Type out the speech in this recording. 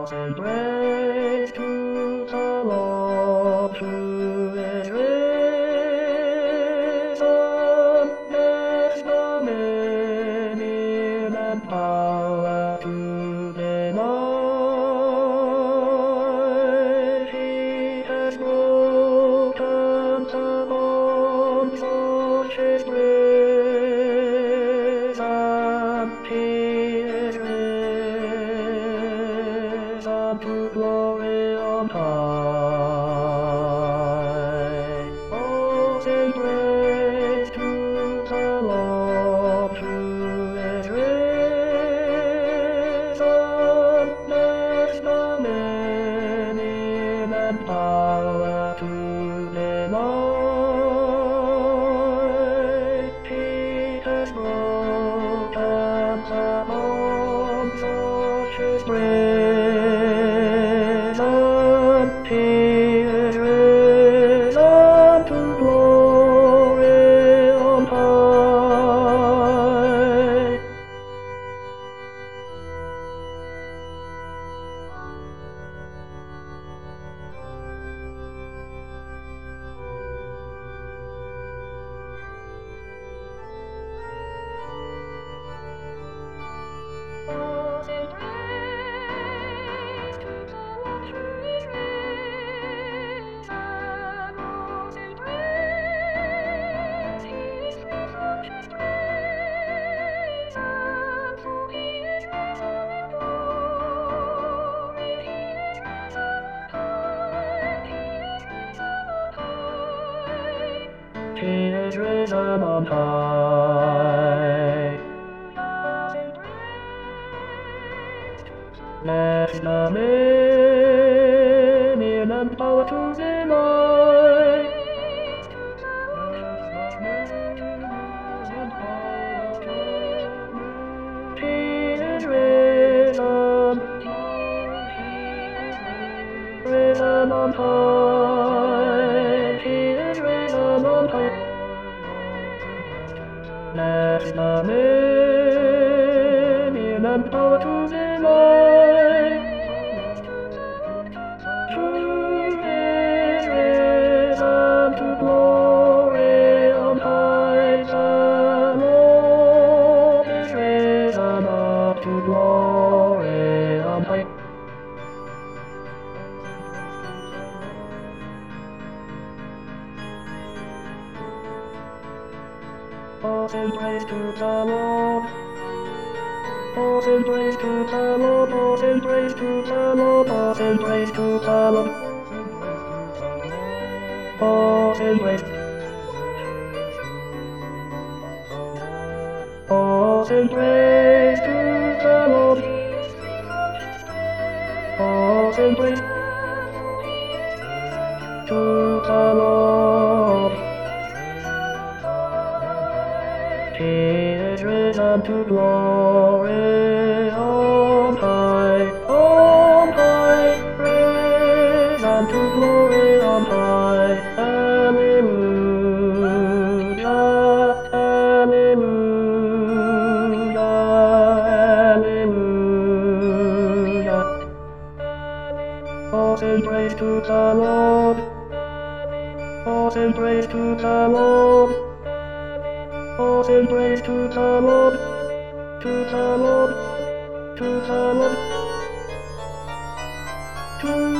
and praise to the Lord who is risen, yes, dominion and power to deny. He has broken the bonds of his risen. He is risen to glory on high. Oh, sing praise to the Lord who is risen. There's dominion and power to deny. He has broken the bonds of his prison. He is risen to glory on high. Oh, sing praise to the Lord who is risen. Oh, sing praise, He is risen, His risen. For He is risen in glory. He is risen on high. He is risen on high. He is risen on high. There's dominion and power to deny. He is risen, risen on high. He is risen on high. There's dominion and power to deny. Who is risen to glory on high? The Lord is risen up to glory on high. Oh, sing praise to the Lord. Oh, sing praise to the Lord. Oh, sing praise to the Lord. Oh, sing praise to the Lord. Oh, sing praise. Oh, sing praise to the Lord. Oh, sing praise to the Lord. He is risen to glory on high, risen to glory on high. Hallelujah, hallelujah, hallelujah. Oh, sing praise to the Lord. Oh, sing praise to the Lord. Oh, sing praise to the Lord, to the Lord, to the Lord, to